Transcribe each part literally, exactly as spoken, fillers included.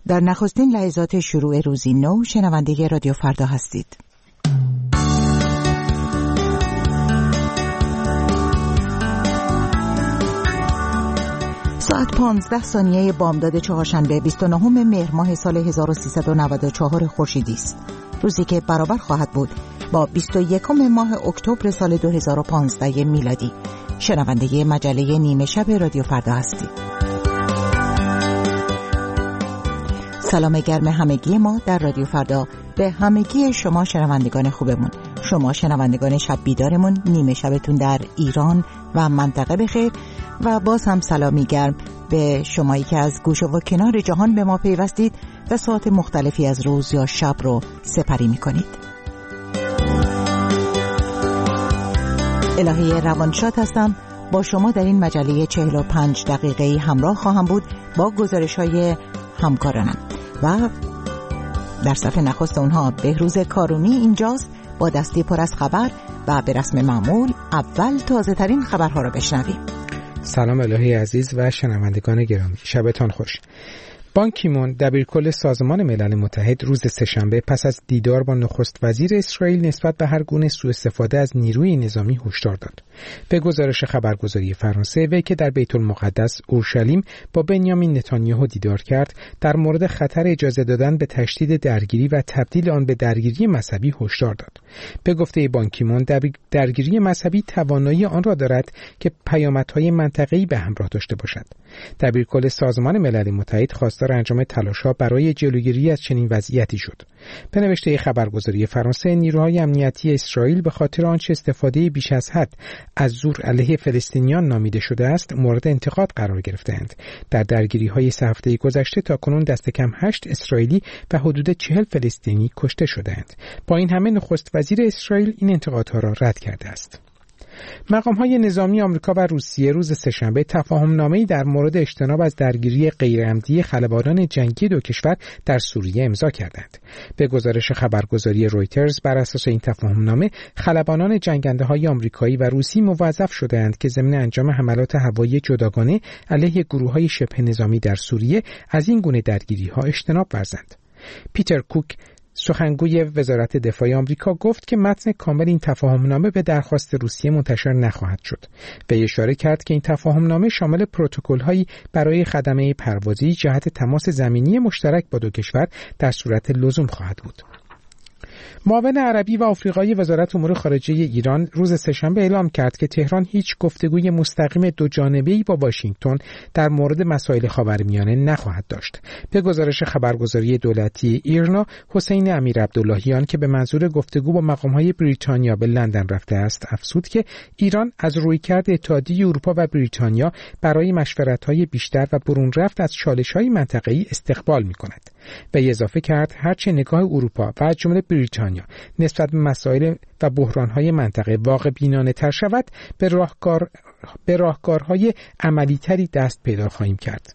در نخستین لحظات شروع روزی نو شنونده رادیو فردا هستید. ساعت پانزده ثانیه بامداد چهارشنبه بیست و نهم مهر ماه سال هزار و سیصد و نود و چهار خورشیدی است. روزی که برابر خواهد بود با بیست و یکم ماه اکتبر سال دو هزار و پانزده میلادی. شنونده مجله نیمه شب رادیو فردا هستید. سلام گرم همگی ما در رادیو فردا به همگی شما شنوندگان خوبمون. شما شنوندگان شب بیدارمون، نیمه شبتون در ایران و منطقه بخیر و باز هم سلامی گرم به شمایی که از گوشه و کنار جهان به ما پیوستید و ساعت مختلفی از روز یا شب رو سپری میکنید. الهی روانشاد هستم. با شما در این مجله چهل و پنج دقیقه‌ای همراه خواهم بود با گزارش‌های همکارانم و در صفحه نخست اونها بهروز کارونی اینجاست با دستی پر از خبر و به رسم معمول اول تازه ترین خبرها رو بشنویم. سلام الهی عزیز و شنوندگان گرامی، شبتان خوش. بان کی مون دبیرکل سازمان ملل متحد روز سه‌شنبه پس از دیدار با نخست وزیر اسرائیل نسبت به هر گونه سوء استفاده از نیروی نظامی هشدار داد. به گزارش خبرگزاری فرانسه، وی که در بیت المقدس اورشلیم با بنیامین نتانیاهو دیدار کرد، در مورد خطر اجازه دادن به تشدید درگیری و تبدیل آن به درگیری مذهبی هشدار داد. به گفته بان کی مون، درگیری مذهبی توانایی آن را دارد که پیامدهای منطقه‌ای به همراه داشته باشد. دبیرکل سازمان ملل متحد خواستار انجام تلاش‌ها برای جلوگیری از چنین وضعیتی شد. به نوشته خبرگزاری فرانسه، نیروهای امنیتی اسرائیل به خاطر آنچه استفاده بیش از حد از زور علیه فلسطینیان نامیده شده است مورد انتقاد قرار گرفتند. در درگیری‌های سه هفته گذشته تاکنون دست کم هشت اسرائیلی و حدود چهل فلسطینی کشته شدند. با این همه نخست وزیر اسرائیل این انتقادها را رد کرده است. مقام‌های نظامی آمریکا و روسیه روز سه‌شنبه تفاهم‌نامه‌ای در مورد اجتناب از درگیری غیرعمدی خلبانان جنگی دو کشور در سوریه امضا کردند. به گزارش خبرگزاری رویترز، بر اساس این تفاهم‌نامه خلبانان جنگنده‌های آمریکایی و روسی موظف شده‌اند که ضمن انجام حملات هوایی جداگانه علیه گروه‌های شبه نظامی در سوریه از این گونه درگیری‌ها اجتناب ورزند. پیتر کوک، سخنگوی وزارت دفاع آمریکا، گفت که متن کامل این تفاهمنامه به درخواست روسیه منتشر نخواهد شد. وی اشاره کرد که این تفاهمنامه شامل پروتکل‌هایی برای خدمه پروازی جهت تماس زمینی مشترک با دو کشور در صورت لزوم خواهد بود. معاون عربی و آفریقایی وزارت امور خارجه ایران روز سه‌شنبه اعلام کرد که تهران هیچ گفتگوی مستقیم دو جانبه‌ای با واشنگتن در مورد مسائل خاورمیانه نخواهد داشت. به گزارش خبرگزاری دولتی ایرنا، حسین امیر عبداللهیان که به منظور گفتگو با مقام‌های بریتانیا به لندن رفته است، افزود که ایران از رویکرد اتحادیه اروپا و بریتانیا برای مشورت‌های بیشتر و برون رفت از چالش‌های منطقه‌ای استقبال می‌کند. و اضافه کرد هرچه نگاه اروپا و از جمله بریتانیا نسبت به مسائل و بحران‌های منطقه واقع بینانه تر شود، به راهکار به راهکارهای عملی‌تری دست پیدا خواهیم کرد.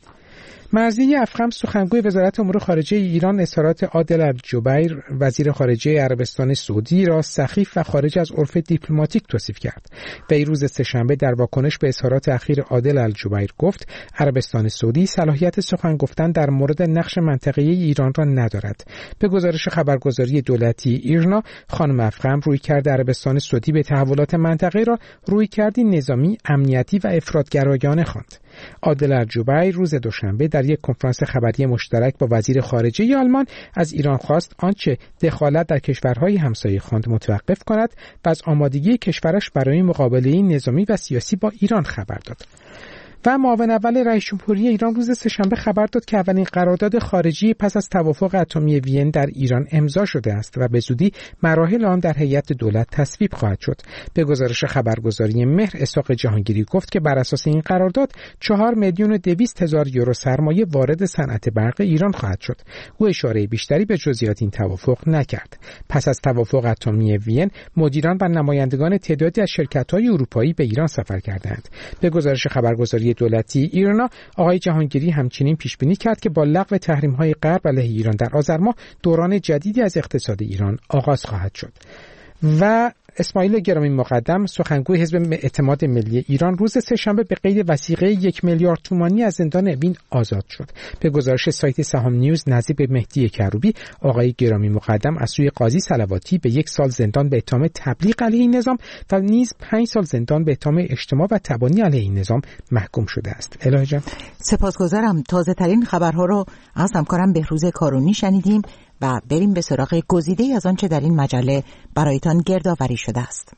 مرضیه افخم، سخنگوی وزارت امور خارجه ایران، اظهارات عادل الجبیر وزیر خارجه عربستان سعودی را سخیف و خارج از عرف دیپلماتیک توصیف کرد. وی روز سه‌شنبه در واکنش به اظهارات اخیر عادل الجبیر گفت عربستان سعودی صلاحیت سخن گفتن در مورد نقش منطقه‌ای ایران را ندارد. به گزارش خبرگزاری دولتی ایرنا، خانم افخم رویکرد عربستان سعودی به تحولات منطقه را رویکردی نظامی، امنیتی و افراط‌گرایانه خواند. عادل الجبیر روز دوشنبه در یک کنفرانس خبری مشترک با وزیر خارجه آلمان از ایران خواست آنچه دخالت در کشورهای همسایه خواند متوقف کند و از آمادگی کشورش برای مقابله نظامی و سیاسی با ایران خبر داد. و معاون اول رئیس جمهوری ایران روز سه‌شنبه خبر داد که اولین قرارداد خارجی پس از توافق اتمی وین در ایران امضا شده است و به زودی مراحل آن در هیئت دولت تصویب خواهد شد. به گزارش خبرگزاری مهر، اسحاق جهانگیری گفت که بر اساس این قرارداد چهار میلیون و دویست هزار یورو سرمایه وارد صنعت برق ایران خواهد شد. او اشاره بیشتری به جزئیات این توافق نکرد. پس از توافق اتمی وین، مدیران و نمایندگان تعدادی از شرکت‌های اروپایی به ایران سفر کردند. به گزارش خبرگزاری دولتی ایرنا، آقای جهانگیری همچنین پیش بینی کرد که با لغو تحریم‌های غرب علیه ایران در آذر ماه دوران جدیدی از اقتصاد ایران آغاز خواهد شد. و اسماعیل گرامی مقدم، سخنگوی حزب اعتماد ملی ایران، روز سه‌شنبه به قید وثیقه یک میلیارد تومانی از زندان اوین آزاد شد. به گزارش سایت سهام نیوز نظیر به مهدی کروبی، آقای گرامی مقدم از سوی قاضی صلواتی به یک سال زندان به اتهام تبلیغ علیه این نظام و نیز پنج سال زندان به اتهام اجتماع و تبانی علیه این نظام محکوم شده است. الهه جان، سپاسگزارم. تازه ترین خبرها رو از همکارم بهروز کارونی شنیدیم و بریم به سراغ گزیده‌ای از آنچه در این مجله برایتان گردآوری شده است.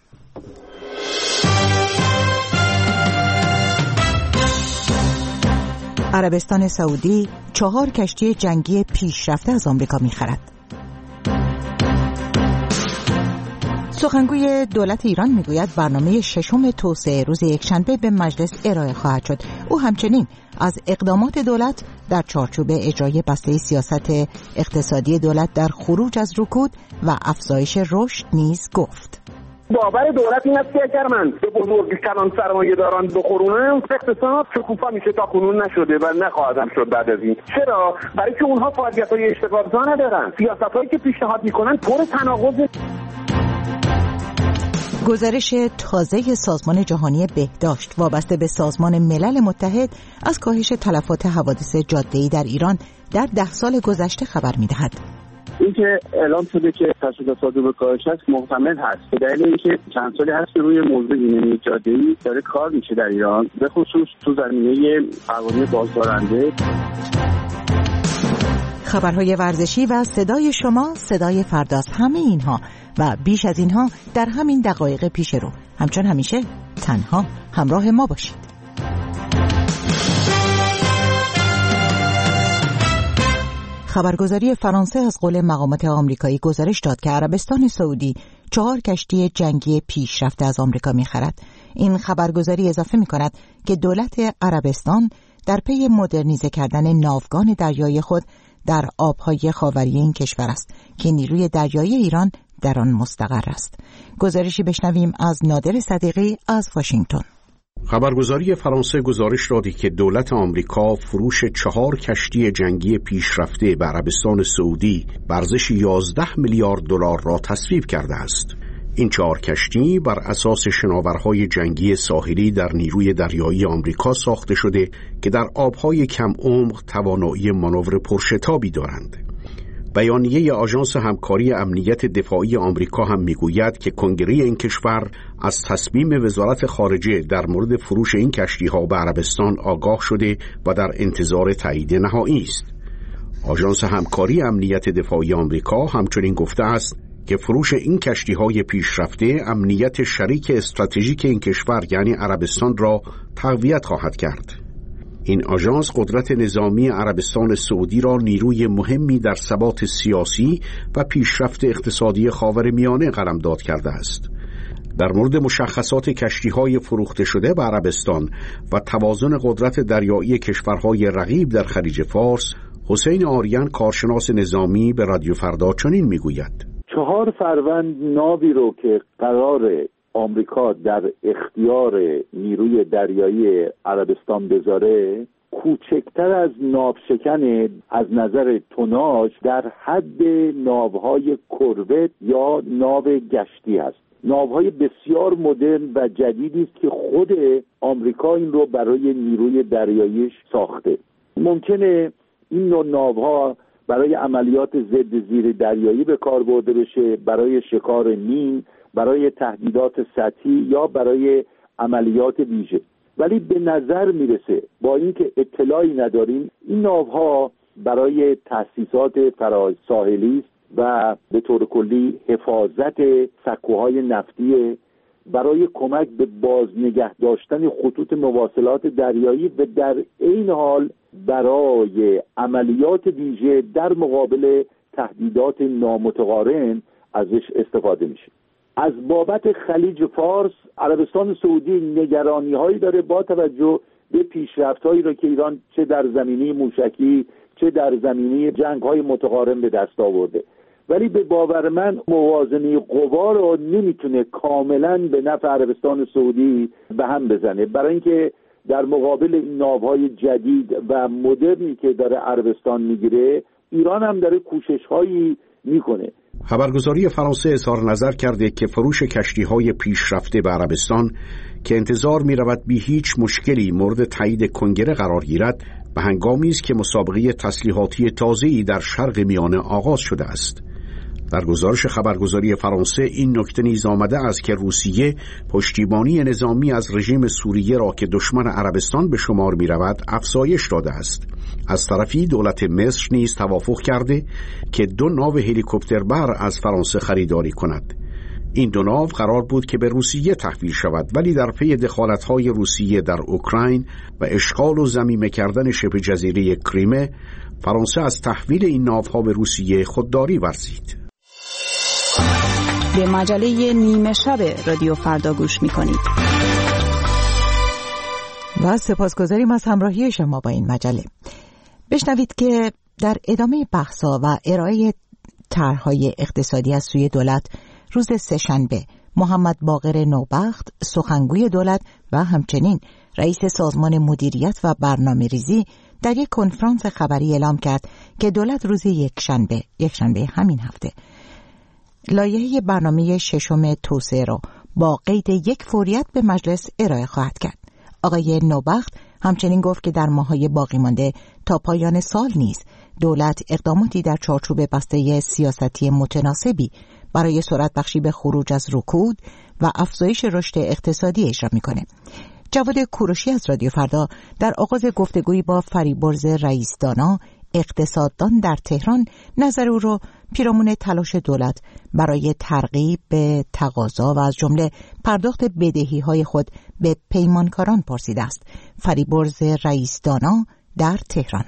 عربستان سعودی چهار کشتی جنگی پیشرفته از آمریکا می‌خرد. سخنگوی دولت ایران میگوید برنامه ششم توسعه روز یکشنبه به مجلس ارائه خواهد شد. او همچنین از اقدامات دولت در چارچوب اجرای بسته سیاست اقتصادی دولت در خروج از رکود و افزایش رشد نیز گفت. باور دولت این است که اگر من به بزرگ کلان سرمایه داران بخورونم اقتصاد شکوفا میشه، تا کنون نشده و نخواهدم شد بعد از این. چرا؟ برای که اونها فعالیت‌های اشتغالزا ندارن، سیاست‌هایی که پیشنهاد میکنن پر تناقض. گزارش تازه سازمان جهانی بهداشت وابسته به سازمان ملل متحد از کاهش تلفات حوادث جاده‌ای در ایران در ده سال گذشته خبر می‌دهد. این که اعلام شده که تشدید صادر به کاهش است محتمل هست، به دلیل اینکه چند سالی هست که روی موضوع ایمنی جاده‌ای داره کار میشه در ایران، به خصوص تو زمینه قوانین بازدارنده. خبرهای ورزشی و صدای شما، صدای فرداست. همه اینها و بیش از اینها در همین دقایق پیش رو. همچون همیشه تنها همراه ما باشید. خبرگزاری فرانسه از قول مقامات آمریکایی گزارش داد که عربستان سعودی چهار کشتی جنگی پیشرفته از آمریکا می‌خرد. این خبرگزاری اضافه می‌کند که دولت عربستان در پی مدرنیزه کردن ناوگان دریایی خود در آبهای خاوری این کشور است که نیروی دریایی ایران در آن مستقر است. گزارشی بشنویم از نادر صدیقی از واشنگتن. خبرگزاری فرانسه گزارش دادی که دولت آمریکا فروش چهار کشتی جنگی پیشرفته به عربستان سعودی به ارزش یازده میلیارد دلار را تصویب کرده است. این چهار کشتی بر اساس شناورهای جنگی ساحلی در نیروی دریایی آمریکا ساخته شده که در آبهای کم عمق توانایی مانور پرشتابی دارند. بیانیه آژانس همکاری امنیت دفاعی آمریکا هم میگوید که کنگره این کشور از تصمیم وزارت خارجه در مورد فروش این کشتی‌ها به عربستان آگاه شده و در انتظار تایید نهایی است. آژانس همکاری امنیت دفاعی آمریکا همچنین گفته است که فروش این کشتی‌های پیشرفته امنیت شریک استراتژیک این کشور یعنی عربستان را تقویت خواهد کرد. این آژانس قدرت نظامی عربستان سعودی را نیروی مهمی در ثبات سیاسی و پیشرفت اقتصادی خاورمیانه قلمداد کرده است. در مورد مشخصات کشتی‌های فروخته شده به عربستان و توازن قدرت دریایی کشورهای رقیب در خلیج فارس، حسین آریان کارشناس نظامی به رادیو فردا چنین میگوید: چهار فروند ناوی رو که قرار آمریکا در اختیار نیروی دریایی عربستان بذاره کوچکتر از ناوشکن از نظر توناژ در حد ناوهای کروت یا ناو گشتی است. ناوهای بسیار مدرن و جدیدی است که خود آمریکا این رو برای نیروی دریاییش ساخته. ممکنه این نوع ناوها برای عملیات ضد زیر دریایی به کار برده بشه، برای شکار مین، برای تهدیدات سطحی یا برای عملیات ویژه. ولی به نظر میرسه با اینکه اطلاعی نداریم این ناوها برای تأسیسات فراساحلی و به طور کلی حفاظت سکوهای نفتی، برای کمک به بازنگه داشتن خطوط مواصلات دریایی و در این حال برای عملیات ویژه در مقابل تهدیدات نامتقارن ازش استفاده میشه. از بابت خلیج فارس عربستان سعودی نگرانی هایی داره با توجه به پیشرفت هایی را که ایران چه در زمینه موشکی چه در زمینه جنگ های متقارن به دست آورده، ولی به باور من موازنه قوا رو نمیتونه کاملا به نفع عربستان سعودی به هم بزنه، برای اینکه در مقابل این ناوهای جدید و مدرنی که داره عربستان میگیره ایران هم داره کوشش هایی میکنه. خبرگزاری فرانسه اظهار نظر کرده که فروش کشتی‌های پیشرفته به عربستان که انتظار می‌رود بی هیچ مشکلی مورد تایید کنگره قرار گیرد، به هنگامی است که مسابقه تسلیحاتی تازه‌ای در شرق میانه آغاز شده است. در گزارش خبرگزاری فرانسه این نکته نیز آمده است که روسیه پشتیبانی نظامی از رژیم سوریه را که دشمن عربستان به شمار می‌رود افزایش داده است. از طرفی دولت مصر نیز توافق کرده که دو ناو هلیکوپتربر از فرانسه خریداری کند. این دو ناو قرار بود که به روسیه تحویل شود، ولی در پی دخالت‌های روسیه در اوکراین و اشغال و ضمیمه کردن شبه جزیره کریمه، فرانسه از تحویل این ناوها به روسیه خودداری ورزید. به مجله نیمه شب رادیو فردا گوش می‌کنید. و سپاسگزاریم از همراهی شما با این مجله. بشنوید که در ادامه بحث‌ها و ارائه طرح‌های اقتصادی از سوی دولت، روز سه‌شنبه محمد باقر نوبخت سخنگوی دولت و همچنین رئیس سازمان مدیریت و برنامه‌ریزی در یک کنفرانس خبری اعلام کرد که دولت روز یکشنبه یکشنبه همین هفته لایحه برنامه ششم توسعه را با قید یک فوریت به مجلس ارائه خواهد کرد. آقای نوبخت همچنین گفت که در ماه‌های باقی مانده تا پایان سال نیز دولت اقداماتی در چارچوب بسته سیاستی متناسبی برای سرعت بخشی به خروج از رکود و افزایش رشد اقتصادی اجرا می‌کنه. جواد کوروشی از رادیو فردا در آغاز گفتگویی با فریبرز رئیس دانا اقتصاددان در تهران نظر او را پیرامون تلاش دولت برای ترغیب به تقاضا و از جمله پرداخت بدهی‌های خود به پیمانکاران پرسیده است. فریبرز رئیس دانا در تهران: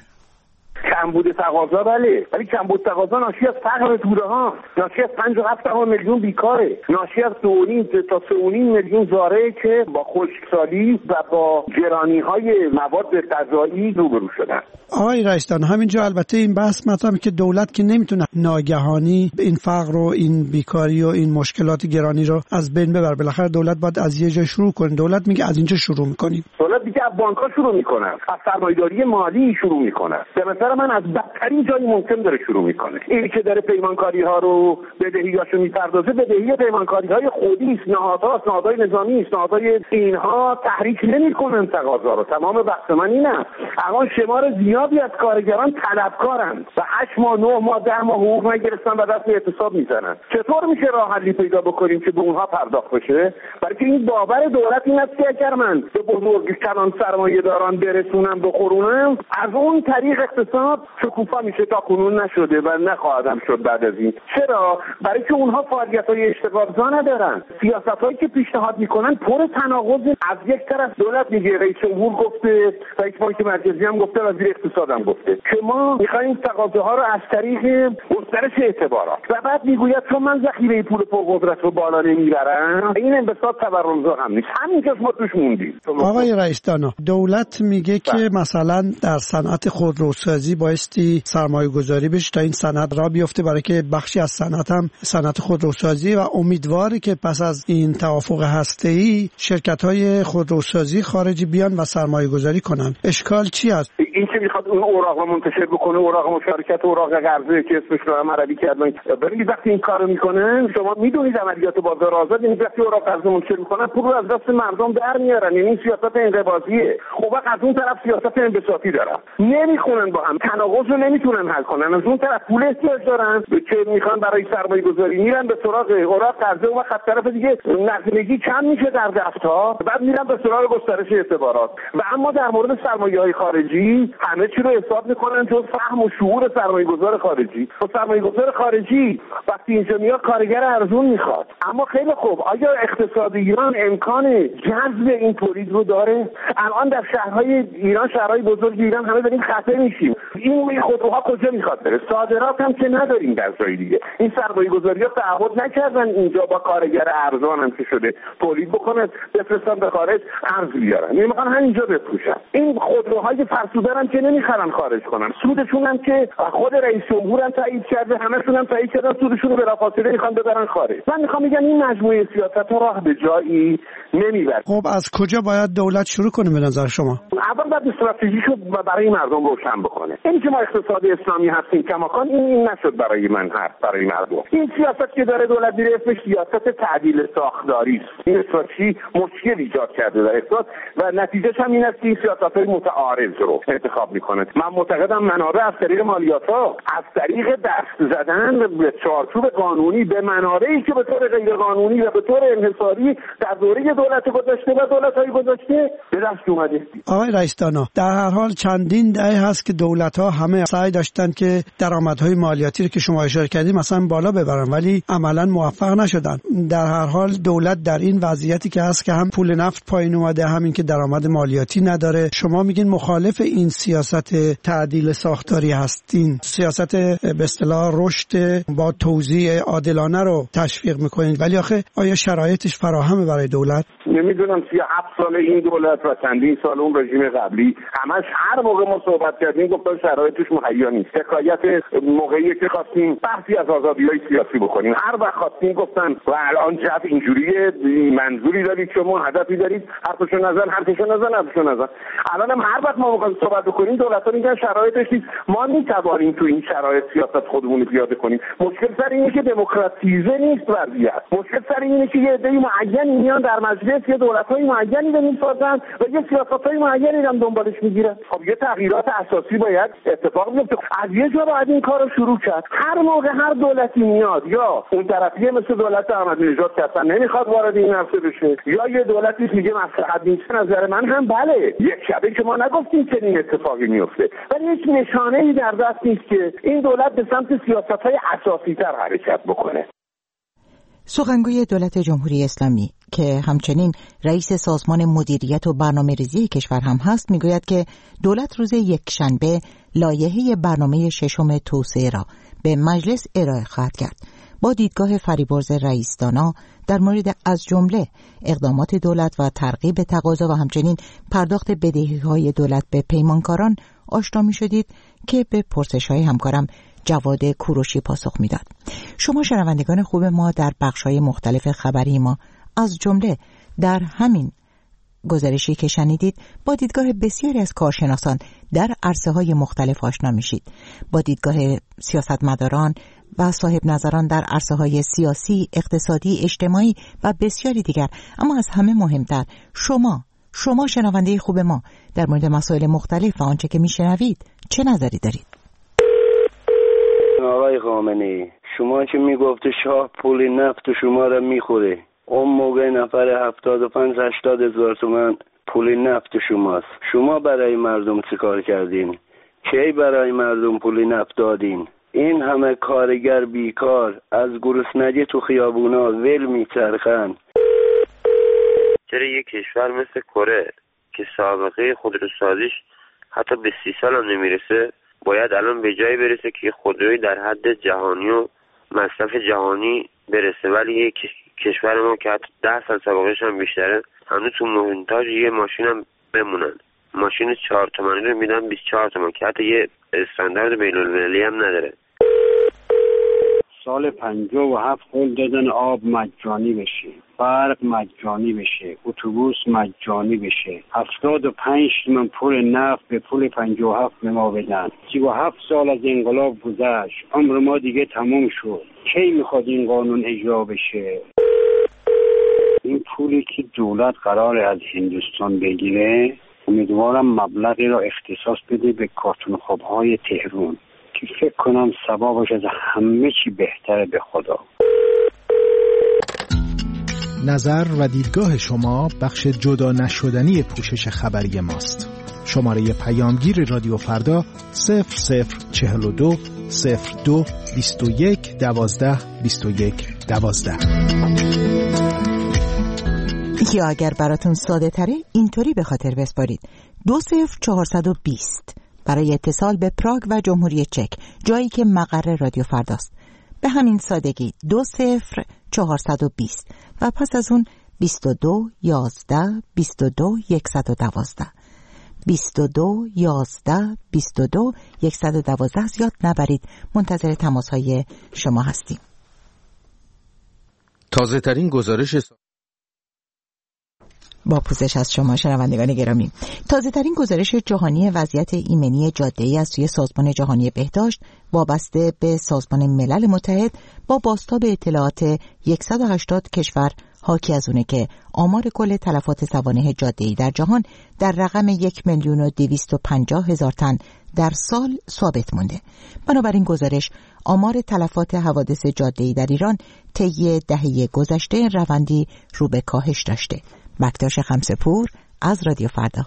کمبود تقاضا بله، ولی کمبود تقاضا ناشی از فقر توده ها، ناشی از پنج و هفت میلیون بیکاره، ناشی از دو و نیم تا سه و نیم میلیون زاره که با خشکسالی و با گرانی های مواد غذایی روبرو شدن. آقای رئیسدان، همینجا البته این بحث مطرحه که دولت که نمیتونه ناگهانی این فقر و این بیکاری و این مشکلات گرانی رو از بین ببره، بالاخره دولت باید از یه جای شروع کنه. دولت میگه از اینجا شروع میکنیم. دولت دیگه از بانک‌ها شروع میکنه، از سرمایه‌داری مالی شروع میکنه. به نظر من از بدترین جایی ممکن داره شروع میکنه. این که داره پیمانکاری ها رو بدهیاشو میپردازه، بدهی پیمانکاری های خودی است، نهادها، نهادهای نظامی است، نهادهای اینها تحریک نمیکنن تقاضا رو. تمام بحث من اینه. الان شمار زیادی از کارگران طلبکارن و هشت ماه، نه ماه، ده ماه حقوق نگرفتن و دست اعتصاب میزنن. چطور میشه راه حلی پیدا بکنیم که به اونها پرداخت بشه؟ برای که این باور دولت این است که اگر من به بزرگتران سرمایه‌داران برسونم بخورونم، از اون طریق اقتصاد شکوفا میشه. تا کنون نشده و نخواهدم شد بعد از این. چرا؟ برای که اونها فعالیت‌های اشتغالزا ندارن. سیاست‌هایی که پیشنهاد میکنن پر تناقض. از یک طرف دولت میگه، رئیس جمهور گفته، رئیس بانک مرکزی هم گفته، وزیر اقتصاد هم گفته که ما میخوایم تقاضاها رو از طریق گسترش اعتبارات، و بعد میگوید چون من ذخیره پول پرقدرت رو بالا نمیبرم، این انبساط تورمزا هم نیست. همینجاش ما توش موندیم. آقای رئیس دانا، دولت میگه که مثلا در صنعت خودروسازی بایستی سرمایه گذاری بشه تا این صنعت را بیفته، برای که بخشی از صنعت هم صنعت خودروسازی و امیدواره که پس از این توافق هسته‌ای شرکت‌های خودروسازی خارجی بیان و سرمایه گذاری کنن. اشکال چی است؟ این که میخواد اون اوراق رو منتشر بکنه، اوراق مشارکت، اوراق قرضه که اسمش رو هم عربی کردن. ببینید وقتی این کارو میکنن، شما میدونید عملیات بازار آزاد، این وقتی اوراق قرضه منتشر میکنن پول رو از دست مردم در میارن. یعنی سیاست انقباضیه. خب از اون طرف سیاست انبساطی دارن، نمیخونن با هم، تناقض رو نمیتونن حل کنن. از اون طرف پول احتیاج دارن که میخوان برای سرمایه گذاری، میرن به سراغ اوراق قرضه و خط طرف دیگه نقدینگی کم میشه در دفتر، بعد میرن به سراغ گسترش اعتبارات. و اما در مورد سرمایه‌های خارجی همه چی رو حساب میکنن جز فهم و شعور سرمایه‌گذار خارجی. و سرمایه‌گذار خارجی وقتی اینجا میاد کارگر ارزون میخواد. اما خیلی خوب، آیا اقتصاد ایران امکان جذب این تولید رو داره؟ الان در شهرهای ایران، شهرهای بزرگ ایران همه داریم خفه میشیم. این خودروها کجا میخواد بره؟ صادرات هم که نداریم در جای دیگه. این سرمایه‌گذاری‌ها تعهد نکردن اینجا با کارگر ارزان هم که شده تولید بکنه، بفرستن به خارج ارز بیارن. میخوان همینجا بفروشن. این خودروهای فرسوده هم که نمیخرن خارج کنن. سودشون هم که خود رئیس جمهور هم تایید کرده، همشون هم تایید کردن سودشون رو بلافاصله میخوان ببرن خارج. من میخوام بگم این مجموعه سیاست‌ها راه به جایی نمیبره. خب از کجا باید دولت شروع کنه به نظر شما؟ اول باید استراتژیشو برای مردم روشن بکنه. این اینی که ما اقتصاد اسلامی هستیم کماکان این این نشد برای من حرف برای مردم. این سیاست که داره دولت میره اسمش سیاست تعدیل ساختاری است. این استراتژی مشکل ایجاد کرده در اقتصاد و نتیجهش هم این است که این سیاست‌های متعارض رو انتخاب میکنه. من معتقدم منابع از طریق مالیات‌ها، از طریق دست زدن به چارچوب قانونی به منابعی که به طور غیر قانونی و به طور انحصاری در دوره دولت گذشته و دولت‌های گذشته به دست اومده. آقای رئیس دانا، در هر حال چندین دهه هست که دولت‌ها همه سعی داشتن که درآمدهای مالیاتی رو که شما اشاره کردید مثلا بالا ببرن ولی عملاً موفق نشدن. در هر حال دولت در این وضعیتی که هست که هم پول نفت پایین اومده، همین که درآمد مالیاتی نداره، شما میگین مخالف این سیاست تعدیل ساختاری هستین، سیاست به اصطلاح رشد با توزیع عادلانه رو تشویق میکنید، ولی آخه آیا شرایطش فراهمه برای دولت؟ نمیدونم سی و هفت سال این دولت و چندین سال اون رژیم قبلی همش هر موقع ما صحبت کردیم گفتن شرایطش مهیا نیست. حکایت موقعی که خواستیم بحثی از آزادی‌های سیاسی بکنیم هر وقت خواستیم گفتن و الان جد اینجوریه، منظوری دارید شما، هدفی دارید، حرفشو نزن حرفشو نزن حرفشو نزن. الان هم هر وقت ما می‌خوایم صحبت بکنیم دولت‌ها میگن شرایطش نیست. ما می‌توانیم تو این شرایط سیاست خودمون پیاده کنیم. مشکل سر اینه که دموکراتیزه نیست وضعیت. مشکل سر اینه که یه عده‌ای معینی میان در مجلس یه دولت‌های معینی رو می‌سازن و یه سیاست‌های معینی هم دنبالش می‌گیرن. خب یه تغییرات اساسی باید اتفاق بیفته. از یه جا باید این کارو شروع کرد. هر موقع هر دولتی میاد یا اون طرفیه مثل دولت احمدی‌نژاد که اصلا نمیخواد وارد این عرصه بشه یا یه دولتی دیگه مصلحت نیست، نظر من هم بله یک شبه که ما نگفتیم چنین اتفاقی میفته، ولی هیچ نشانه‌ای در دست نیست که این دولت به سمت سیاست‌های اساسی‌تر حرکت بکنه. سخنگوی دولت جمهوری اسلامی که همچنین رئیس سازمان مدیریت و برنامه‌ریزی کشور هم هست میگوید که دولت روز یکشنبه لایحه برنامه ششم توسعه را به مجلس ارائه خواهد کرد. با دیدگاه فریبرز رئیس دانا در مورد از جمله اقدامات دولت و ترغیب تقاضا و همچنین پرداخت بدهی‌های دولت به پیمانکاران آشنا می‌شدید که به پرسش‌های همکارم جواد کوروشی پاسخ میداد. شما شنوندگان خوب ما در بخش‌های مختلف خبری ما از جمله در همین گزارشی که شنیدید با دیدگاه بسیاری از کارشناسان در عرصه‌های مختلف آشنا میشید، با دیدگاه سیاستمداران و صاحب نظران در عرصه‌های سیاسی، اقتصادی، اجتماعی و بسیاری دیگر. اما از همه مهمتر شما شما شنونده خوب ما در مورد مسائل مختلف و آنچه که میشنوید چه نظری دارید؟ آقای خامنه‌ای، شما که میگفت شاه پول نفت شما را میخوره، اون موقع نفر هفتاد و پنج هشتاد هزار تومان پول نفت شماست. شما برای مردم چه کار کردین؟ کی برای مردم پول نفت دادین؟ این همه کارگر بیکار از گرسنگی تو خیابونا ول میچرخن. چرا یک کشور مثل کره که سابقه خودروسازیش حتی به سی سال هم نمیرسه باید الان به جایی برسه که خودروی در حد جهانی و مصرف جهانی برسه، ولی یک کشور ما که حتی ده سال سابقهش هم بیشتره هنوز تو مونتاژ یه ماشین هم بمونن. ماشین چهار تومانی رو میدن بیست و چهار تومان که حتی یه استاندارد بین‌المللی هم نداره. سال پنجاه و هفت قول دادن آب مجانی بشه، برق مجانی بشه، اتوبوس مجانی بشه. هفتاد و پنج تومن پول نفت به پول پنجاه و هفت به ما بدن. سی و هفت سال از انقلاب گذشت، عمر ما دیگه تموم شد. کی میخواد این قانون اجرا بشه؟ این پولی که دولت قراره از هندوستان بگیره امیدوارم مبلغی را اختصاص بده به کارتون خوابهای تهران که فکر کنم ثوابش از همه چی بهتره به خدا. نظر و دیدگاه شما بخش جدا نشدنی پوشش خبری ماست. شماره پیامگیر رادیو فردا صفر صفر چهل و دو صفر دو بیست و یک دوازده بیست و یک دوازده. یا اگر براتون ساده تره اینطوری به خاطر بسپارید دو صفر چهارصد و بیست برای اتصال به پراگ و جمهوری چک، جایی که مقر رادیو فرداست. به همین سادگی دو صفر چهارصد و بیست و پس از اون بیست و دو یازده بیست و دو صد و دوازده بیست و دو یازده بیست و دو صد و دوازده. زیاد نبرید، منتظر تماس های شما هستیم. تازه ترین گزارش با پوزش از شما شنوندگان گرامی. تازه ترین گزارش جهانی وضعیت ایمنی جاده‌ای از سوی سازمان جهانی بهداشت وابسته به سازمان ملل متحد با بازتاب اطلاعات صد و هشتاد کشور حاکی از اونه که آمار کل تلفات سوانح جاده‌ای در جهان در رقم یک میلیون و دویست و پنجاه هزار تن در سال ثابت مونده. بنابراین گزارش آمار تلفات حوادث جاده‌ای در ایران طی دهه گذشته روندی رو به کاهش داشته. بکتاش خمسه‌پور از رادیو فردا.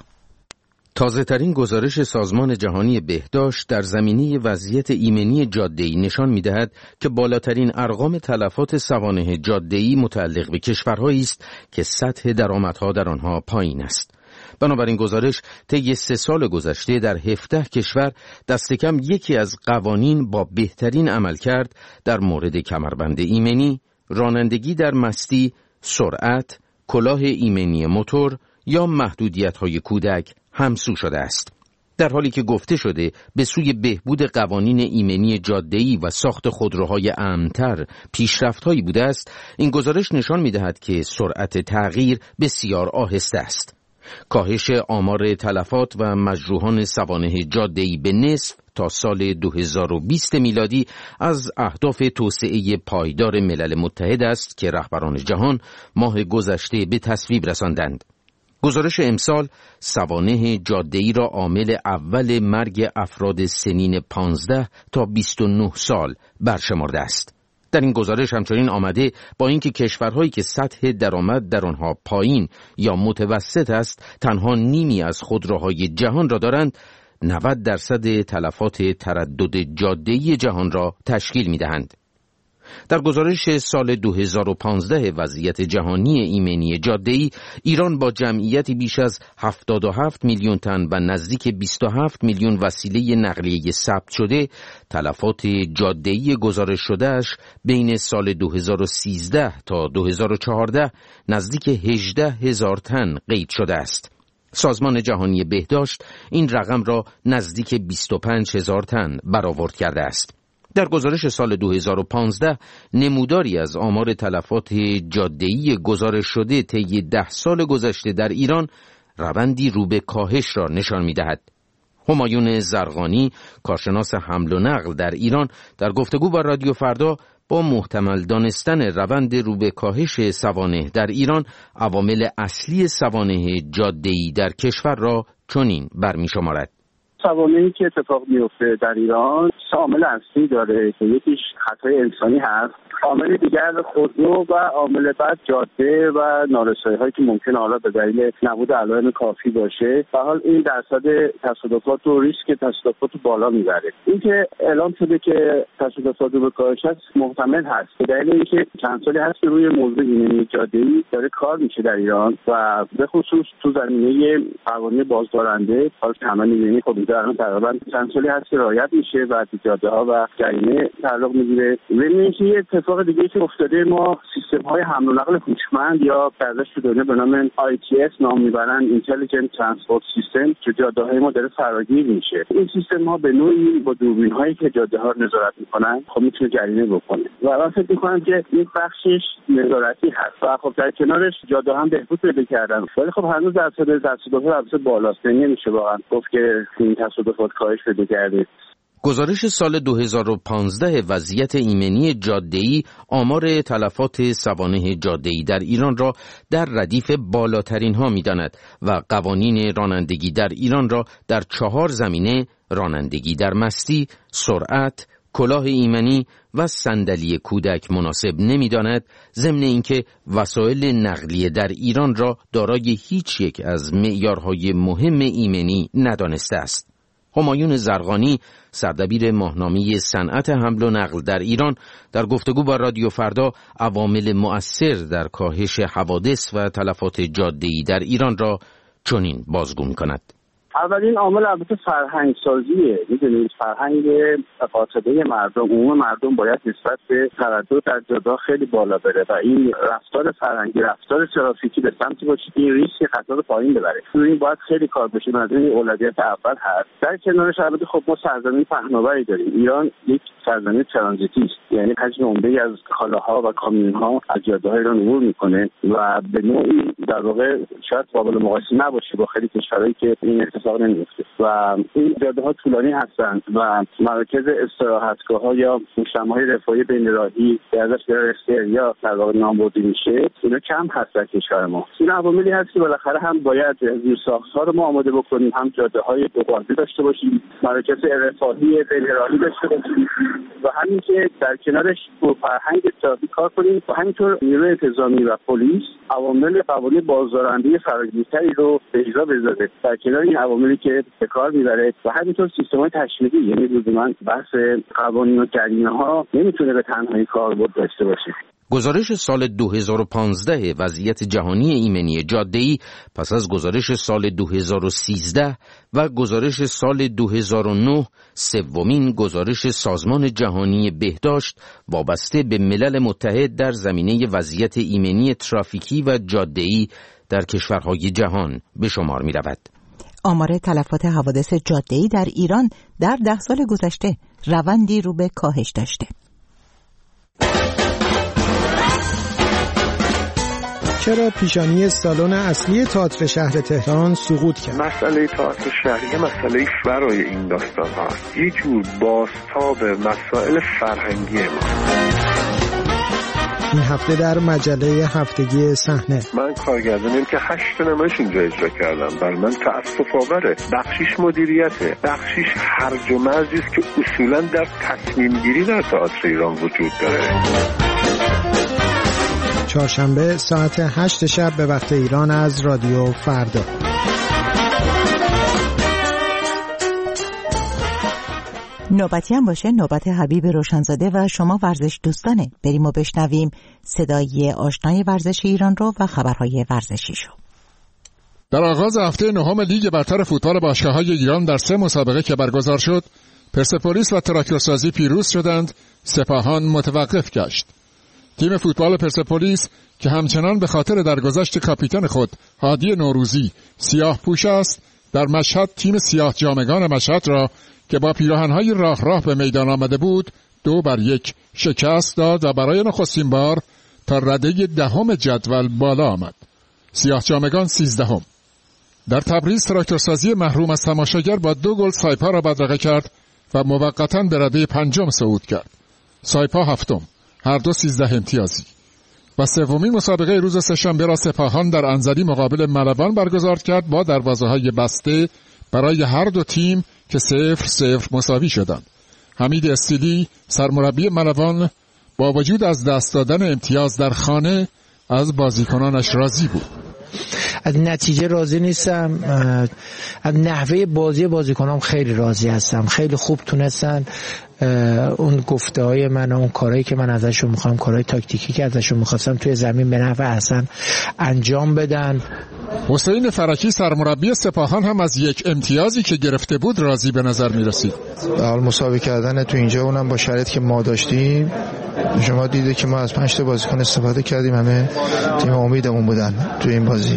تازه ترین گزارش سازمان جهانی بهداشت در زمینه وضعیت ایمنی جاده‌ای نشان می‌دهد که بالاترین ارقام تلفات سوانح جاده‌ای متعلق به کشورهایی است که سطح درآمدها در آنها پایین است. بنابراین گزارش طی سه سال گذشته در هفده کشور دست کم یکی از قوانین با بهترین عملکرد در مورد کمربند ایمنی، رانندگی در مستی، سرعت، کلاه ایمنی موتور یا محدودیت‌های کودک همسو شده است. در حالی که گفته شده به سوی بهبود قوانین ایمنی جاده‌ای و ساخت خودروهای امن‌تر پیشرفت‌هایی بوده است، این گزارش نشان می‌دهد که سرعت تغییر بسیار آهسته است. کاهش آمار تلفات و مجروحان سوانح جاده‌ای به نصف تا سال دو هزار و بیست میلادی از اهداف توسعه پایدار ملل متحد است که رهبران جهان ماه گذشته به تصویب رساندند. گزارش امسال سوانح جاده‌ای را عامل اول مرگ افراد سنین پانزده تا بیست و نه سال برشمرده است. در این گزارش همچنین آمده با اینکه کشورهایی که سطح درآمد در آنها پایین یا متوسط است تنها نیمی از خودروهای جهان را دارند، نود درصد تلفات تردد جاده‌ای جهان را تشکیل می‌دهند. در گزارش سال دو هزار و پانزده وضعیت جهانی ایمنی جاده‌ای، ایران با جمعیتی بیش از هفتاد و هفت میلیون تن و نزدیک بیست و هفت میلیون وسیله نقلیه ثبت شده، تلفات جاده‌ای گزارش شدهش بین سال دو هزار و سیزده تا دو هزار و چهارده نزدیک هجده هزار تن قید شده است. سازمان جهانی بهداشت این رقم را نزدیک بیست و پنج هزار تن برآورد کرده است. در گزارش سال دو هزار و پانزده نموداری از آمار تلفات جاده‌ای گزارش شده طی ده سال گذشته در ایران روندی رو به کاهش را نشان می‌دهد. همایون زرقانی، کارشناس حمل و نقل در ایران، در گفتگو با رادیو فردا با محتمل دانستن روند رو به کاهش سوانح در ایران، عوامل اصلی سوانح جاده‌ای در کشور را چنین برمی‌شمارد. سوانحی که اتفاق میفته در ایران سه عامل اصلی داره که یکیش خطای انسانی هست، عامل دیگر خودرو و عامل بعد جاده و نارسایی‌هایی که ممکنه حالا به دلیل نبود علائم کافی باشه. به حال این درصد تصادفات و ریسک تصادفات بالا میبره. اینکه اعلام شده که تصادفات به کاهش است محتمل هست به دلیل اینکه چند سالی هست که روی موضوع ایمنی جاده‌ای داره کار میشه در ایران و به خصوص تو زمینه قوانین بازدارنده. حالا که همه می‌بینید خب الان تقریبا چند سالی هست که رعایت میشه و جاده‌ها و جریمه تعلق میگیره. ببینید که یه اتفاق دیگه که افتاده، ما سیستم‌های حمل و نقل هوشمند یا ازش تو دنیا به نام آی تی اس نام میبرن، اینتلیجنت ترانسپورت سیستم، که جاده‌های ما داره فراگیر میشه. این سیستم‌ها به نوعی با دوربین‌هایی که جاده‌ها رو نظارت میکنن خب میتونه جریمه بکنه و من فکر می‌کنم که این بخشش نظارتی هست و خب در کنارش جاده‌ها هم بهبود پیدا کردن، ولی خب هنوز درصد تصادفات البته بالاست، نمیشه واقعا گفت که این تصادفات کاهش پیدا کرده. گزارش سال دو هزار و پانزده وضعیت ایمنی جاده‌ای آمار تلفات سوانح جاده‌ای در ایران را در ردیف بالاترین ها می‌داند و قوانین رانندگی در ایران را در چهار زمینه، رانندگی در مستی، سرعت، کلاه ایمنی و صندلی کودک مناسب نمی‌داند، ضمن اینکه وسایل نقلیه در ایران را دارای هیچ یک از معیارهای مهم ایمنی ندانسته است. همایون زرقانی، سردبیر ماهنامه صنعت حمل و نقل در ایران، در گفتگو با رادیو فردا عوامل مؤثر در کاهش حوادث و تلفات جاده‌ای در ایران را چنین بازگو می‌کند. اولین عامل البته فرهنگ سازیه. میدونید فرهنگ قاطبه مردم، عموم مردم باید نسبت به تردد در جاده خیلی بالا بره و این رفتار فرهنگی، رفتار ترافیکی به سمتی باشه که این ریسک خطر رو پایین ببره. این باید خیلی کار بشه. مثلا این اولویت اول هست. در کنارش البته خب ما سرزمین پهناوری داریم. ایران یک سرزمین ترانزیتی است، یعنی حجم عمده‌ای از کالاها و کامیون‌ها از جاده‌های ایران عبور میکنه و به نوعی در واقع شاید قابل مقایسه نباشه با خیلی کشورهایی که این اتفاق نمیفته و این جاده‌ها طولانی هستند و مراکز استراحتگاه‌ها یا مجتمع‌های رفاهی بین‌راهی که ازش در یا در واقع نامبردی میشه اینا کم هست در کشور ما. این عواملی هست که بالاخره هم باید زیرساخت‌ها رو ما آماده بکنیم، هم جاده‌های دوقطبی داشته باشیم، مراکز رفاهی بین‌راهی داشته باشیم و همین که در کنارش با فرهنگ ترافیک کار کنیم و همینطور نیروی انتظامی و پلیس عوامل قوانین بازدارنده فراگیرتری رو به اجرا بذاره در کنار این عواملی که به کار میبره و همینطور سیستم‌های تشویقی. یعنی لزوما بحث قوانین و جریمه‌ها نمیتونه به تنهایی کاربرد داشته باشه. گزارش سال دو هزار و پانزده وضعیت جهانی ایمنی جاده‌ای پس از گزارش سال دو هزار و سیزده و گزارش سال دو هزار و نه سومین گزارش سازمان جهانی بهداشت وابسته به ملل متحد در زمینه وضعیت ایمنی ترافیکی و جاده‌ای در کشورهای جهان به شمار می‌رود. آمار تلفات حوادث جاده‌ای در ایران در ده سال گذشته روندی رو به کاهش داشته. چرا پیشانی سالن اصلی تئاتر شهر تهران سقوط کرد؟ مسئله تئاتر شهری مسئله ورای این داستان هاست، یه جور بازتاب مسائل فرهنگی ما. این هفته در مجله هفتگی صحنه من کارگردانیم که هشت نمایش اینجا اجرا کردم. بر من تأسف آوره. بخشیش مدیریته، بخشیش هرج و مرجی است که اصولا در تصمیم گیری در تئاتر ایران وجود داره. چهارشنبه ساعت هشت شب به وقت ایران از رادیو فردا. نوبتی هم باشه نوبت حبیب روشنزاده و شما ورزش دوستانه. بریم و بشنویم صدای آشنای ورزش ایران رو و خبرهای ورزشیشو. در آغاز هفته نهم لیگ برتر فوتبال باشگاه‌های ایران در سه مسابقه که برگزار شد، پرسپولیس و تراکتورسازی پیروز شدند، سپاهان متوقف گشت. تیم فوتبال پرسپولیس که همچنان به خاطر درگذشت کاپیتان خود هادی نوروزی سیاه پوش است، در مشهد تیم سیاه جامگان مشهد را که با پیراهن‌های راه راه به میدان آمده بود دو بر یک شکست داد و برای نخستین بار تا رده دهم جدول بالا آمد. سیاه جامگان سیزدهم. در تبریز تراکتورسازی محروم از تماشاگر با دو گل سایپا را بدرقه کرد و موقتاً به رده پنجم صعود کرد. سایپا هفتم، هر دو سیزده امتیازی. و سومین مسابقه روز سه‌شنبه را سپاهان در انزلی مقابل ملوان برگزار کرد با دروازه‌های بسته برای هر دو تیم که صفر صفر مساوی شدند. حمید استیلی سرمربی ملوان با وجود از دست دادن امتیاز در خانه از بازیکنانش راضی بود. از نتیجه راضی نیستم، از نحوه بازی بازیکنام خیلی راضی هستم. خیلی خوب تونستن اون گفته های من و اون کارهایی که من ازشون میخوام، کارهای تاکتیکی که ازشون میخواستم توی زمین به نحو احسن انجام بدن. حسین فرکی سرمربی سپاهان هم از یک امتیازی که گرفته بود راضی به نظر میرسید. حال مساوی کردن تو اینجا اونم با شرایطی که ما داشتیم، شما دیده که ما از پنج تا بازیکن استفاده کردیم، همه تیم امیدمون بودن تو این بازی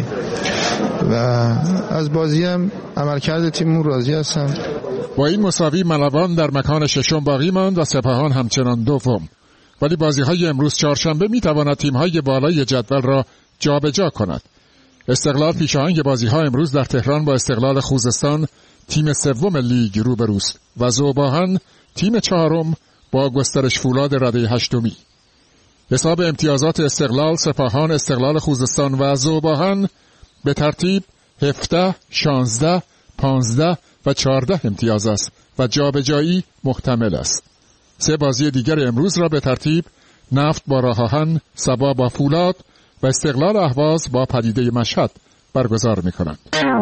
و از بازی هم عملکرد تیممون راضی هستم. با این مساوی ملوان در مکان ششم باقی ماند و سپاهان همچنان دوم. ولی بازی‌های امروز چهارشنبه می‌تواند تیم‌های بالای جدول را جابجا کند. استقلال پیشاهنگ بازی‌ها امروز در تهران با استقلال خوزستان تیم سوم لیگ روبروست و ذوباهن تیم چهارم با گسترش فولاد رده هشتمی. حساب امتیازات استقلال، سپاهان، استقلال خوزستان و ذوباهن به ترتیب هفده، شانزده، پانزده و چهارده امتیاز است و جابجایی محتمل است. سه بازی دیگر امروز را به ترتیب نفت با راه-آهن، سبا با فولاد و استقلال اهواز با پدیده مشهد برگزار می‌کنند.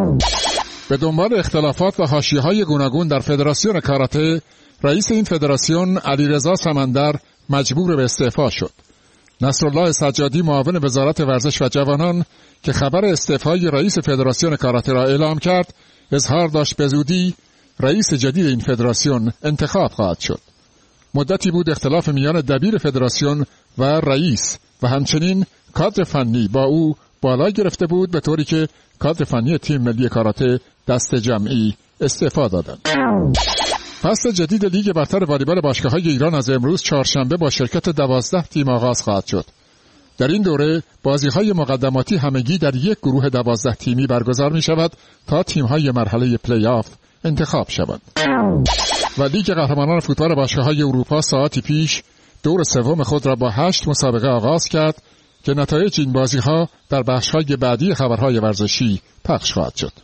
به دنبال اختلافات و حاشیه‌های گوناگون در فدراسیون کاراته، رئیس این فدراسیون علیرضا سمندر مجبور به استعفا شد. نصرالله سجادی معاون وزارت ورزش و جوانان که خبر استعفای رئیس فدراسیون کاراته را اعلام کرد، اظهار داشت به زودی رئیس جدید این فدراسیون انتخاب خواهد شد. مدتی بود اختلاف میان دبیر فدراسیون و رئیس و همچنین کادر فنی با او بالا گرفته بود، به طوری که کادر فنی تیم ملی کاراته دست جمعی استعفا دادند. فصل جدید لیگ برتر والیبال باشگاه‌های ایران از امروز چهارشنبه با شرکت دوازده تیم آغاز خواهد شد. در این دوره بازی‌های مقدماتی همگی در یک گروه دوازده تیمی برگزار می‌شود تا تیم‌های مرحله پلی آف انتخاب شوند. و لیگ قهرمانان فوتبال باشگاه‌های اروپا ساعتی پیش دور سوم خود را با هشت مسابقه آغاز کرد که نتایج این بازی‌ها در بخش‌های بعدی خبرهای ورزشی پخش خواهد شد.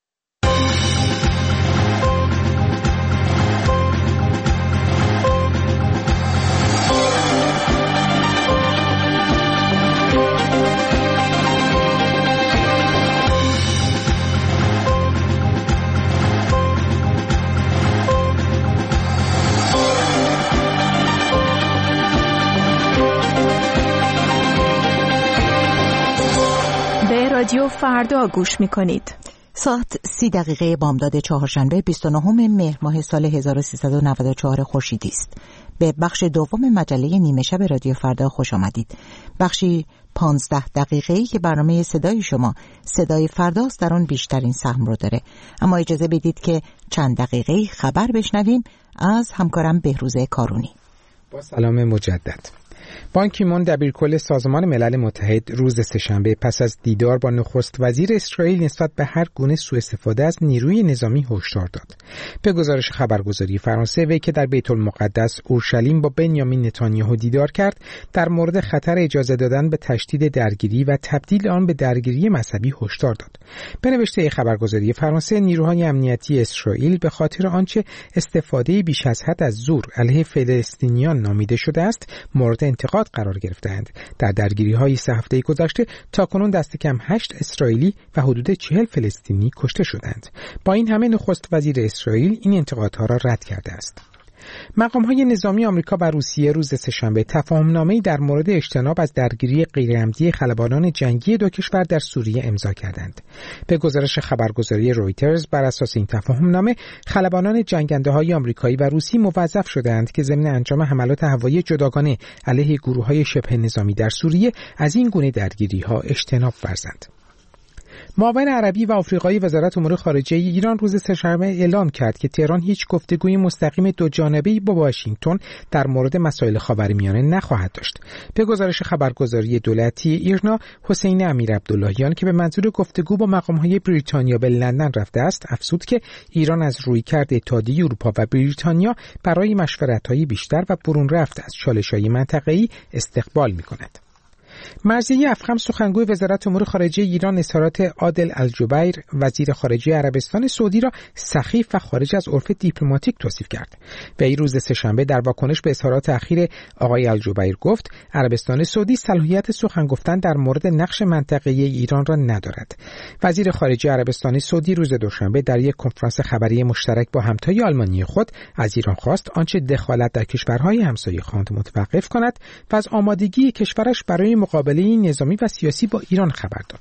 رادیو فردا گوش می‌کنید. ساعت سی دقیقه بامداد چهارشنبه بیست و نهم مهر ماه سال هزار و سیصد و نود و چهار خورشیدی است. به بخش دوم مجله نیمه شب رادیو فردا خوش آمدید. بخشی پانزده دقیقه‌ای که برنامه صدای شما صدای فرداست در آن بیشترین سهم رو داره. اما اجازه بدید که چند دقیقه‌ای خبر بشنویم از همکارم بهروز کارونی. با سلام مجدد. بان کی مون دبیرکل سازمان ملل متحد روز سه‌شنبه پس از دیدار با نخست وزیر اسرائیل نسبت به هر گونه سوء استفاده از نیروی نظامی هشدار داد. به گزارش خبرگزاری فرانسه، وی که در بیت المقدس اورشلیم با بنیامین نتانیاهو دیدار کرد، در مورد خطر اجازه دادن به تشدید درگیری و تبدیل آن به درگیری مذهبی هشدار داد. به نوشته خبرگزاری فرانسه، نیروهای امنیتی اسرائیل به خاطر آنچه استفاده بیش از حد از زور علیه فلسطینیان نامیده شده است، مورد انتقاد قرار گرفتند. در درگیری‌های سه هفته گذشته تاکنون دست کم هشت اسرائیلی و حدود چهل فلسطینی کشته شدند. با این همه نخست وزیر اسرائیل این انتقادها را رد کرده است. مقام‌های نظامی آمریکا و روسیه روز سه‌شنبه تفاهم‌نامه‌ای در مورد اجتناب از درگیری غیرعمدی خلبانان جنگی دو کشور در سوریه امضا کردند. به گزارش خبرگزاری رویترز، بر اساس این تفاهم‌نامه خلبانان جنگنده‌های آمریکایی و روسی موظف شدند که ضمن انجام حملات هوایی جداگانه علیه گروه‌های شبه نظامی در سوریه از این گونه درگیری‌ها اجتناب ورزند. معاون عربی و آفریقایی وزارت امور خارجه ایران روز سه‌شنبه اعلام کرد که تهران هیچ گفتگوی مستقیم دو جانبه‌ای با واشنگتن در مورد مسائل خاورمیانه نخواهد داشت. به گزارش خبرگزاری دولتی ایرنا، حسین امیرعبداللهیان که به منظور گفتگو با مقام‌های بریتانیا به لندن رفته است، افزود که ایران از رویکرد اتحادیه اروپا و بریتانیا برای مشورت‌های بیشتر و برون رفت از چالش‌های منطقه‌ای استقبال می‌کند. مرضیه افخم، سخنگوی وزارت امور خارجه ایران، اظهارات عادل الجبیر وزیر خارجه عربستان سعودی را سخیف و خارج از عرف دیپلماتیک توصیف کرد. وی روز سه‌شنبه در واکنش به اظهارات اخیر آقای الجبیر گفت عربستان سعودی صلاحیت سخن گفتن در مورد نقش منطقه‌ای ایران را ندارد. وزیر خارجه عربستان سعودی روز دوشنبه در یک کنفرانس خبری مشترک با همتای آلمانی خود از ایران خواست آنچه دخالت در کشورهای همسایه خواند متوقف کند و از آمادگی کشورش برای مقابله نظامی و سیاسی با ایران خبر داد.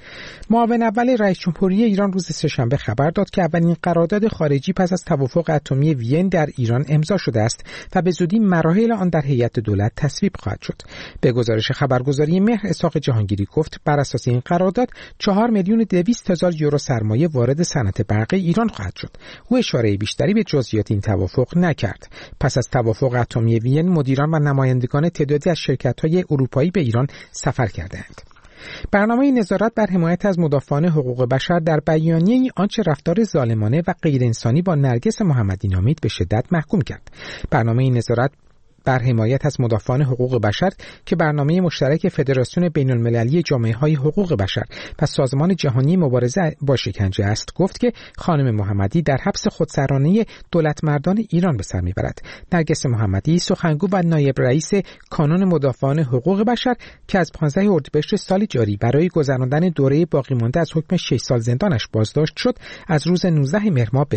معاون اول رئیس جمهوری ایران روز سه‌شنبه خبر داد که اولین قرارداد خارجی پس از توافق اتمی وین در ایران امضا شده است و به زودی مراحل آن در هیئت دولت تصویب خواهد شد. به گزارش خبرگزاری مهر، اسحاق جهانگیری گفت بر اساس این قرارداد چهار میلیون و دویست هزار یورو سرمایه وارد صنعت برق ایران خواهد شد. او اشاره بیشتری به جزئیات این توافق نکرد. پس از توافق اتمی وین، مدیران و نمایندگان تعدادی از شرکت‌های اروپایی به ایران سفر کردند. برنامه نظارت بر حمایت از مدافعان حقوق بشر در بیانیه‌ای آنچه رفتار ظالمانه و غیر انسانی با نرگس محمدی نامید به شدت محکوم کرد. برنامه نظارت بر حمایت از مدافعان حقوق بشر که برنامه مشترک فدراسیون بین‌المللی جامعه‌های حقوق بشر و سازمان جهانی مبارزه با شکنجه است، گفت که خانم محمدی در حبس خودسرانه دولتمردان ایران به سر میبرد. نرگس محمدی، سخنگو و نایب رئیس کانون مدافعان حقوق بشر که از پانزدهم اردیبهشت سال جاری برای گذراندن دوره باقی مانده از حکم شش سال زندانش بازداشت شد، از روز نوزدهم مهر ماه به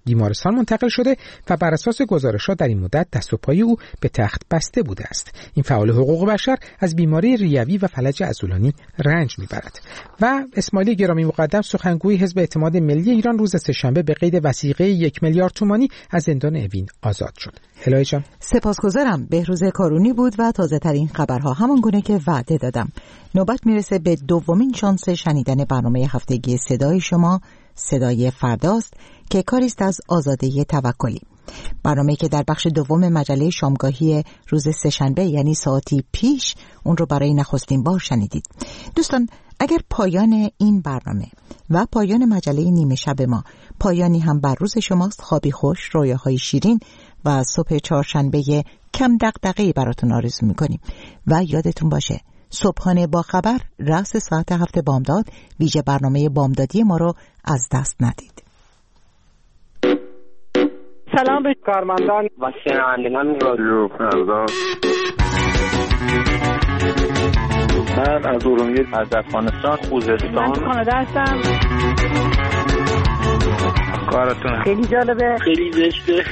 بیمارستان منتقل شده و بر اساس گزارشات در این مدت دست و پای او به تخت بسته بوده است. این فعال حقوق بشر از بیماری ریوی و فلج عضلانی رنج میبرد. و اسماعیل گرامی مقدم، سخنگوی حزب اعتماد ملی ایران، روز سه‌شنبه به قید وثیقه یک میلیارد تومانی از زندان اوین آزاد شد. الهی جان سپاسگزارم. بهروز کارونی بود و تازه ترین خبرها همان گونه که وعده دادم. نوبت میرسه به دومین شانس شنیدن برنامه هفتگی صدای شما، صدای فرداست، که کاری است از آزاده توکلی. برنامه‌ای که در بخش دوم مجله شامگاهی روز سه‌شنبه یعنی ساعتی پیش اون رو برای نخستین بار شنیدید. دوستان، اگر پایان این برنامه و پایان مجله نیمه شب ما پایانی هم بر روز شماست، خوابی خوش، رویاهای شیرین و صبح چهارشنبه کم دغدغه‌ای براتون آرزو می‌کنیم. و یادتون باشه صبحانه با خبر رأس ساعت هفت بامداد، ویژه برنامه بامدادی ما رو از دست ندید. سلام به کارمندان و شنوندگان رادیو فردا. من از ارومیه، از افغانستان، خوزستان، من کانادا هستم. کارتون خیلی جالبه، خیلی زشته.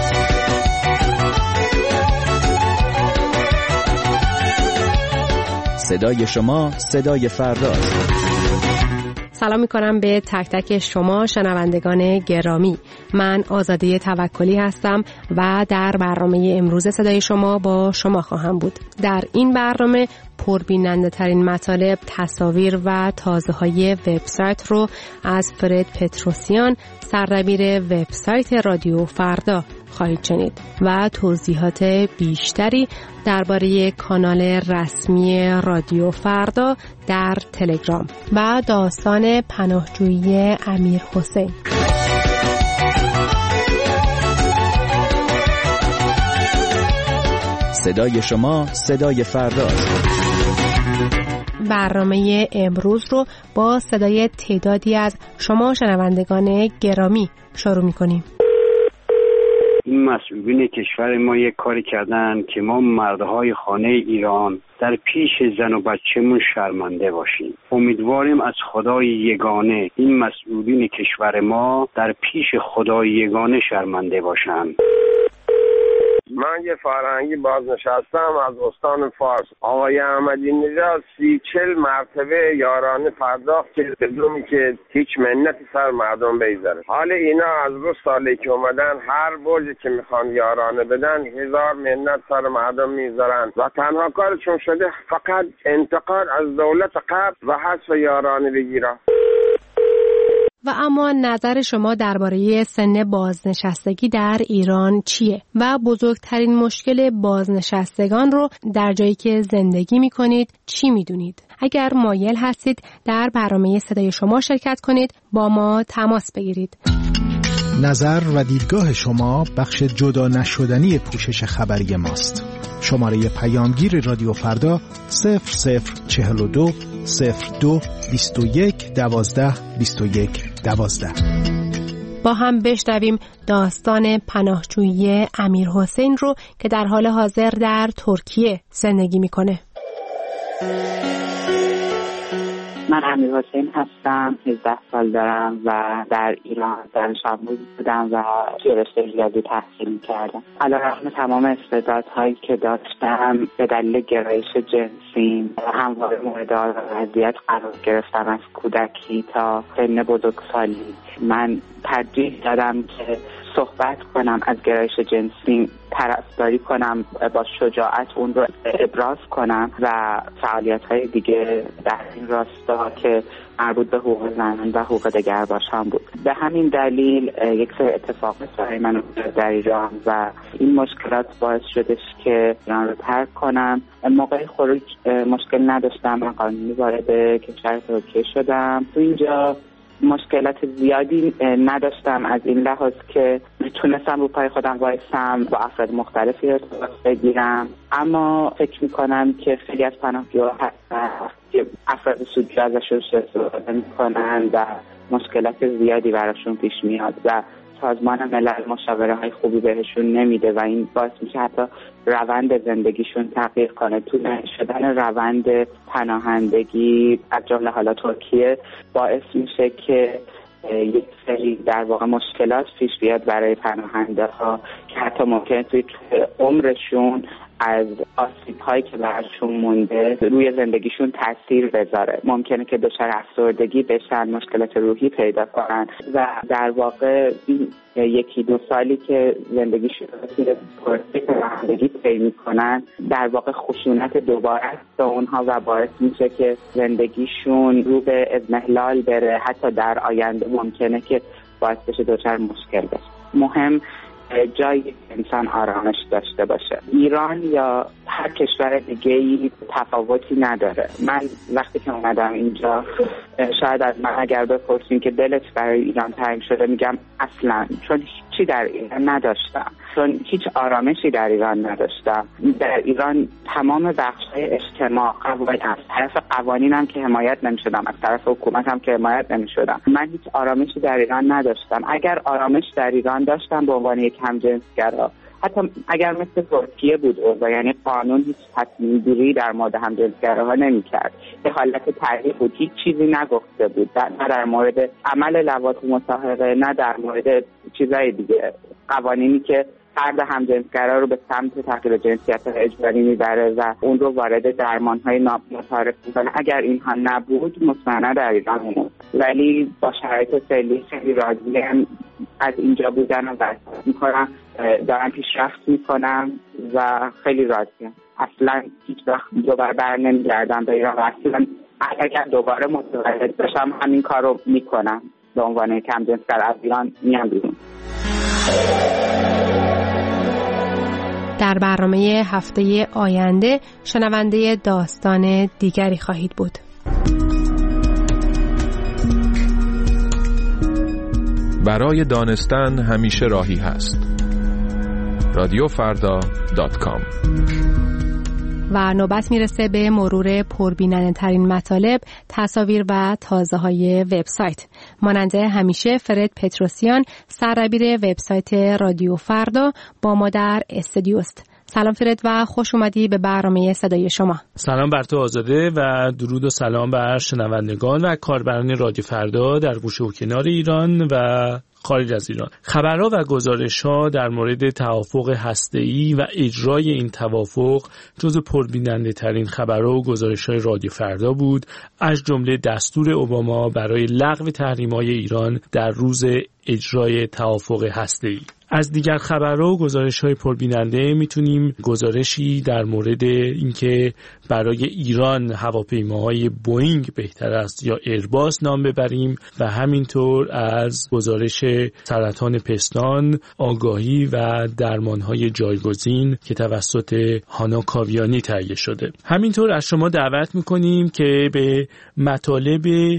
صدای شما، صدای فردا. سلام میکنم به تک تک شما شنوندگان گرامی. من آزاده توکلی هستم و در برنامه امروز صدای شما با شما خواهم بود. در این برنامه پربیننده ترین مطالب، تصاویر و تازه های وبسایت رو از فرد پتروسیان، سردبیر وبسایت رادیو فردا خواهید شنید و توضیحات بیشتری درباره کانال رسمی رادیو فردا در تلگرام و داستان پناهجویی امیر حسین. صدای شما، صدای فردا. برنامه امروز رو با صدای تعدادی از شما شنوندگان گرامی شروع می‌کنیم. این مسئولین کشور ما یک کاری کردن که ما مردهای خانه ایران در پیش زن و بچه‌مون شرمنده باشیم. امیدواریم از خدای یگانه این مسئولین کشور ما در پیش خدای یگانه شرمنده باشند. من یه فرهنگی بازنشستم از استان فارس. آقای احمدی نژاد سی چل مرتبه یارانه پرداخت که بدونی که هیچ منت سر مردم بگذاره. حالا اینا از روز سالی که اومدن هر برجی که میخوان یارانه بدن هزار منت سر مردم میذارن و تنها کارشون شده فقط انتقاد از دولت قبل و حذف یارانه بگیرن. و اما نظر شما درباره سن بازنشستگی در ایران چیه؟ و بزرگترین مشکل بازنشستگان رو در جایی که زندگی می کنید چی می دونید؟ اگر مایل هستید در برنامه صدای شما شرکت کنید، با ما تماس بگیرید. نظر و دیدگاه شما بخش جدا نشدنی پوشش خبری ماست. شماره پیامگیر رادیو فردا صفر صفر چهل و دو صفر دو بیست و یک دوازده بیست و یک دوازده. با هم بشنویم داستان پناهجویی امیر حسین رو که در حال حاضر در ترکیه زندگی میکنه. من امیر حسین هستم، هجده سال دارم و در ایران دانش آموز بودم و توی رشته ریاضی تحصیل کردم. علیرغم تمام استعدادهایی که داشتم به دلیل گرایش جنسی همواره مورد آزار و اذیت قرار گرفتم از کودکی تا سن بزرگسالی. من ترجیح دادم که صحبت کنم، از گرایش جنسی طرفداری کنم، با شجاعت اون رو ابراز کنم و فعالیت‌های دیگه در این راستا که مربوط به حقوق زنان و حقوق دگرباشان بود. به همین دلیل یک سری اتفاقات برای من در ایران و این مشکلات باعث شدش که ایران رو ترک کنم. موقع خروج مشکل نداشتم، من قانونی وارد کشور ترکیه شدم. تو اینجا مشکلات زیادی نداشتم از این لحاظ که میتونستم رو پای خودم وایسم، با افراد مختلفی ارتباط بگیرم، اما فکر میکنم که خیلی از پناهجوها هستن که افراد سودجو ازشون استفاده میکنن و مشکلات زیادی براشون پیش میاد و سازمان ملل مشاوره های خوبی بهشون نمیده و این باعث میشه حتی روند زندگیشون تغییر کنه. طول شدن روند پناهندگی از جمله حالا ترکیه باعث میشه که یک سری در واقع مشکلات پیش بیاد برای پناهنده ها که حتی ممکنه توی عمرشون از آسیب هایی که برشون مونده روی زندگیشون تاثیر بذاره. ممکنه که دچار افسردگی بشن، مشکلات روحی پیدا کنن و در واقع این یکی دو سالی که زندگیشون رو توی پروسه پناهندگی طی میکنن در واقع خشونت دوباره است به اونها و باعث میشه که زندگیشون رو به اضمحلال بره. حتی در آینده ممکنه که باعث بشه دچار مشکل بشه. مهم جایی انسان آرامش داشته باشه. ایران یا هر کشور دیگه‌ای تفاوتی نداره. من وقتی که اومدم اینجا شاید از من اگر بپرسین که دلت برای ایران تنگ شده میگم اصلا، چون هیچی در ایران نداشتم، چون هیچ آرامشی در ایران نداشتم. در ایران تمام بخش‌های اجتماع قوانین، از طرف قوانینم که حمایت نمی‌شدم، از طرف حکومتم که حمایت نمی‌شدم. من هیچ آرامشی در ایران نداشتم. اگر آرامش در ایران داشتم به عنوان یک همجنسگرا، حتی اگر مثل ترکیه بود اوضاع، یعنی قانون هیچ تصمیم گیری در مورد همجنسگراها نمی‌کرد، به حالت تعریف بود، هیچ چیزی نگفته بود، نه در مورد عمل لواطی مصاحبه، نه در مورد چیزای دیگه. قوانینی که فرد همجنسگرا رو به سمت تغییر جنسیت اجباری میبره و اون رو وارد درمان‌های نامتعارف میکنه، اگر اینها نبود مطمئنا در ایران میموند. ولی با شرایط فعلی خیلی راضیم از اینجا بودن و وضعیت میکنم، دارم پیشرفت میکنم و خیلی راضیم. اصلا هیچ وقت دوباره بر نمیگردم به ایران و اصلا اگر دوباره متولد بشم همین کار رو میکنم، به عنوان یک همجنسگر از ایران میام بیرون. در برنامه هفته آینده شنونده داستان دیگری خواهید بود. برای دانستن همیشه راهی هست. رادیو فردا دات کام. و نوبت میرسه به مرور پربیننده ترین مطالب، تصاویر و تازه های وبسایت. مانند همیشه فرد پتروسیان سردبیر وبسایت رادیو فردا با ما در استودیوست. سلام فرد و خوش اومدی به برنامه صدای شما. سلام بر تو آزاده و درود و سلام بر شنوندگان و کاربران رادیو فردا در گوشه و کنار ایران و خارج از ایران. خبرها و گزارش‌ها در مورد توافق هسته‌ای و اجرای این توافق جزو پربیننده ترین خبرها و گزارش‌های رادیو فردا بود، از جمله دستور اوباما برای لغو تحریم‌های ایران در روز اجرای توافق هسته‌ای. از دیگر خبرها و گزارش‌های پربیننده میتونیم گزارشی در مورد اینکه برای ایران هواپیماهای بوئینگ بهتر است یا ایرباس نام ببریم و همینطور از گزارش سرطان پستان آگاهی و درمان‌های جایگزین که توسط هانا کاویانی تهیه شده. همینطور از شما دعوت می‌کنیم که به مطالب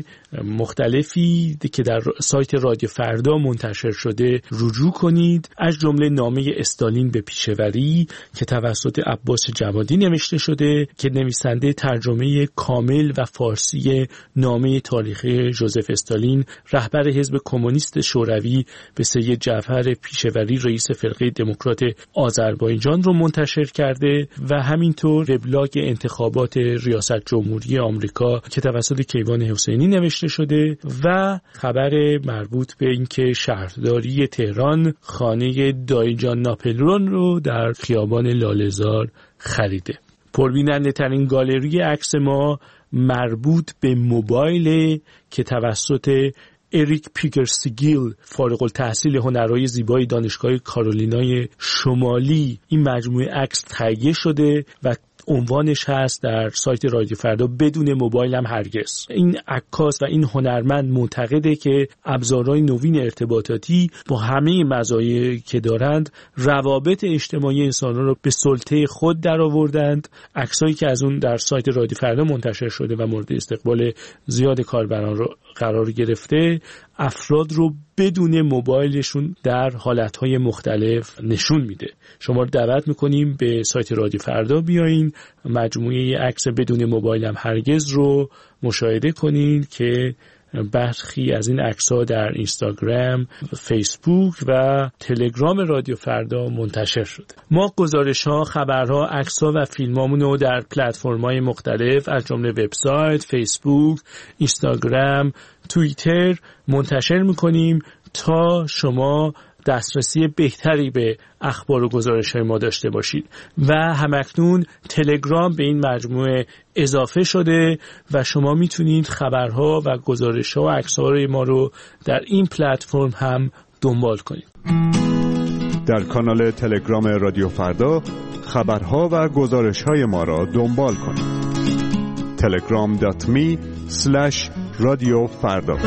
مختلفی که در سایت رادیو فردا منتشر شده رجوع کنید، از جمله نامه استالین به پیشوری که توسط عباس جوادی نوشته شده که نویسنده ترجمه کامل و فارسی نامه تاریخی ژوزف استالین رهبر حزب کمونیست شوروی به سید جعفر پیشوری رئیس فرقه دموکرات آذربایجان رو منتشر کرده و همینطور وبلاگ انتخابات ریاست جمهوری آمریکا که توسط کیوان حسینی نوشته شده و خبر مربوط به اینکه شهرداری تهران خانه دایجان ناپلئون رو در خیابان لاله‌زار خریده. پربیننده ترین گالری عکس ما مربوط به موبایل که توسط اریک پیکرسگیل فارغ التحصیل هنرهای زیبای دانشگاه کارولینای شمالی این مجموعه عکس تهیه شده و عنوانش هست در سایت رادیو فردا بدون موبایل هم هرگز. این عکاس و این هنرمند معتقده که ابزارهای نوین ارتباطاتی با همه مزایایی که دارند روابط اجتماعی انسان‌ها رو به سلطه خود درآوردند. عکسایی که از اون در سایت رادیو فردا منتشر شده و مورد استقبال زیاد کاربران رو قرار گرفته، افراد رو بدون موبایلشون در حالتهای مختلف نشون میده. شما رو دعوت میکنیم به سایت رادیو فردا بیاین، مجموعه عکس بدون موبایل هم هرگز رو مشاهده کنین که برخی از این عکس‌ها در اینستاگرام، فیسبوک و تلگرام رادیو فردا منتشر شده. ما گزارش‌ها، خبرها، عکس‌ها و فیلمامون رو در پلتفرم‌های مختلف از جمله وبسایت، فیسبوک، اینستاگرام، توییتر منتشر می‌کنیم تا شما دسترسی بهتری به اخبار و گزارش‌های ما داشته باشید. و همکنون تلگرام به این مجموعه اضافه شده و شما میتونید خبرها و گزارش‌ها و عکس‌های ما رو در این پلتفرم هم دنبال کنید. در کانال تلگرام رادیو فردا خبرها و گزارش‌های ما را دنبال کنید. تلگرام دات می اسلش رادیو فردا.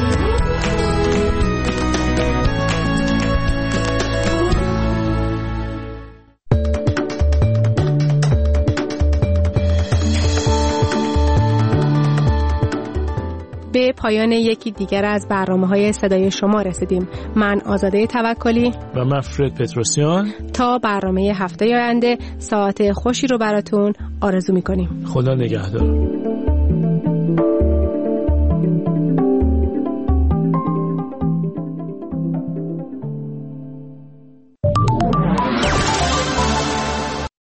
به پایان یکی دیگر از برنامه‌های صدای شما رسیدیم. من آزاده توکلی و من فرد پتروسیان تا برنامه هفته آینده ساعت خوشی رو براتون آرزو می‌کنیم. خدا نگهدار.